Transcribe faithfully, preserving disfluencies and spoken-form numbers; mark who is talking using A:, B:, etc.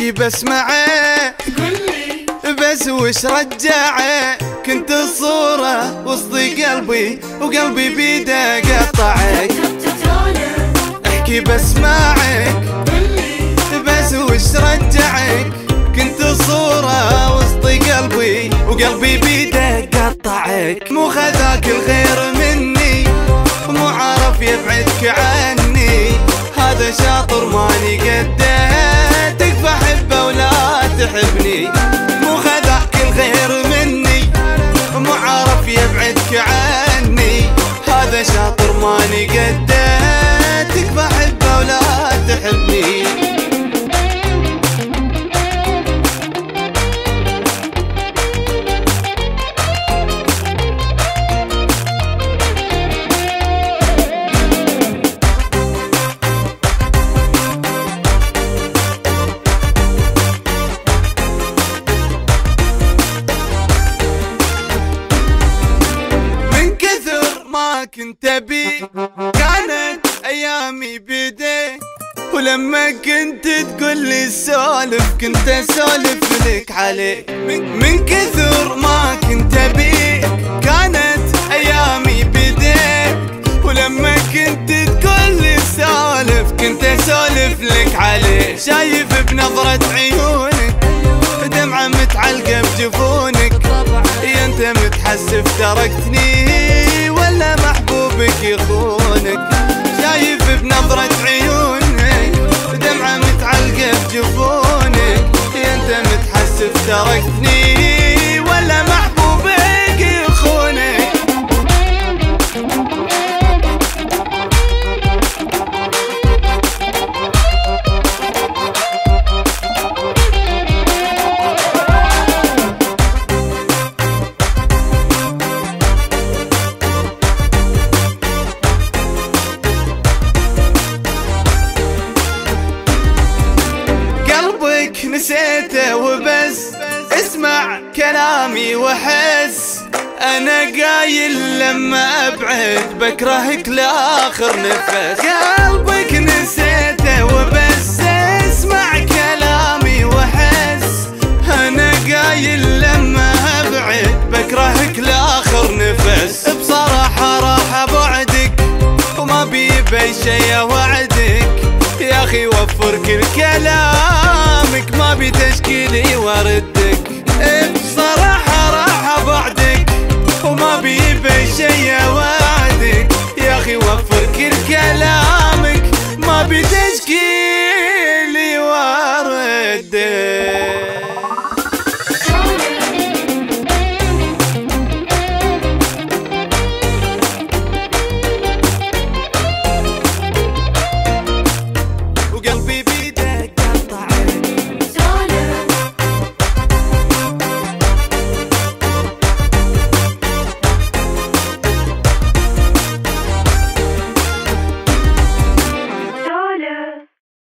A: احكي بسمعه
B: قولي
A: بس وش رجعه. كنت الصورة وسط قلبي وقلبي بيده قطعك. احكي بسمعك
B: قولي
A: بس وش رجعك. كنت الصورة وسط قلبي وقلبي بيده قطعك. مو خذاك الخير مني مو عارف يبعدك عني. هذا شاطر ماني قده تكفى حبه ولا تحبني. مو خذاك الخير مني مو عارف يبعدك عني. هذا شاطر ماني قده تكفى حبه ولا تحبني. كنت ابي كانت ايامي بيديك. ولما كنت تقول لي سولف كنت اسولف لك عليك. من كثر ما كنت ابي كانت ايامي بيديك. ولما كنت تقول لي سولف كنت اسولف لك عليك. شايف بنظرة عيونك دمعة متعلقة بجفونك. يا انت متحسف تركتني ولا محبوبك يخونك. شايف بنظرة عيونك دمعة متعلقة بجفونك. يا انت متحسف تركتني ولا محبوبك يخونك. نسيته وبس اسمع كلامي وحس. انا قايل لما ابعد بكرهك لاخر نفس. قلبك نسيته وبس اسمع كلامي وحس. انا قايل لما ابعد بكرهك لاخر نفس. بصراحة راح بعدك وما بي بي شي اوعدك. يا اخي وفر كل كلام